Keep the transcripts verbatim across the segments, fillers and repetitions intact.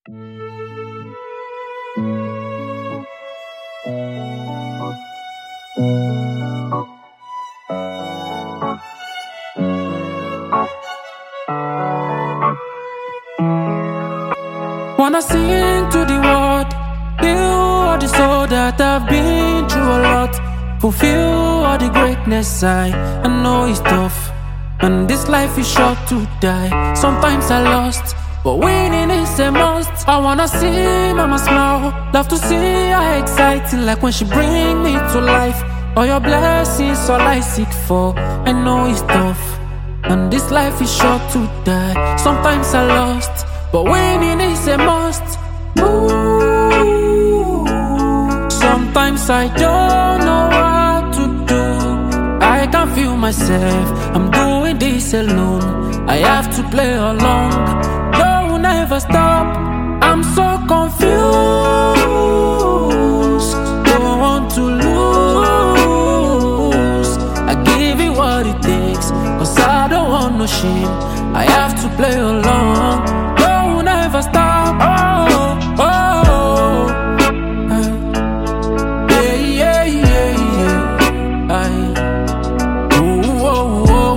Wanna sing to the world, heal all the soul that I've been through a lot. Fulfill all the greatness I, I know it's tough, and this life is short to die. Sometimes I lost, but winning is a must. I wanna see mama smile, love to see her exciting, like when she bring me to life. All your blessings, all I seek for. I know it's tough, and this life is short to die. Sometimes I lost, but winning is a must. Ooh. Sometimes I don't know what to do. I can't feel myself, I'm doing this alone. I have to play along, don't never stop. I'm so confused, don't want to lose. I give it what it takes, cause I don't want no shame. I have to play along, don't never stop. Oh, oh, oh. Yeah, yeah, yeah, yeah. I, oh, oh, oh,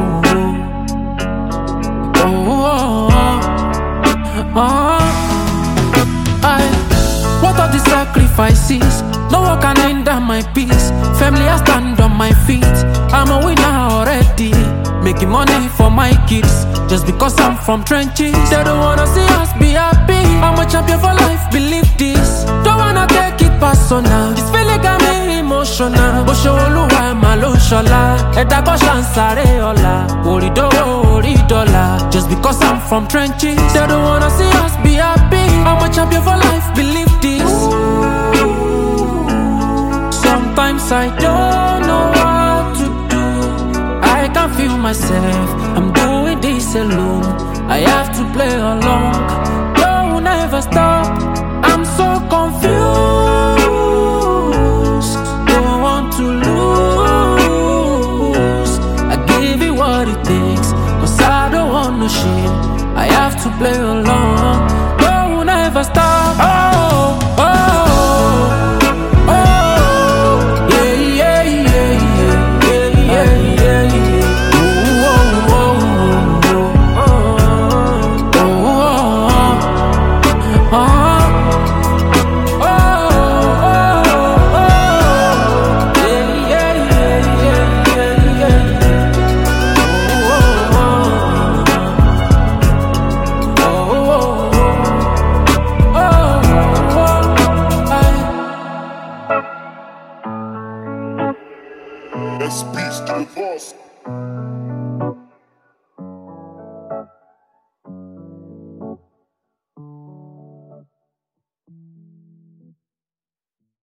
oh, oh, oh, oh. I, what are the sacrifices? No one can hinder my peace. Family, I stand on my feet. I'm a winner already, making money for my kids. Just because I'm from trenches, they don't wanna see us be happy. I'm a champion for life, believe this. Don't wanna take it personal, this feeling got me emotional. Osholuwa maloshola, eda ko shansare ola. Orido, oridola. Just because I'm from trenches, they don't wanna see us be happy. I'm a champion for life, believe this. Sometimes I don't know what to do. I can't feel myself, I'm doing this alone. I have to play along, don't never stop. I'm so confused, don't want to lose. I give it what it takes, cause I don't want no shame. I have to play along, don't never stop. Oh, oh, oh, yeah, yeah, yeah, yeah, yeah, yeah, yeah. That's peace to the boss.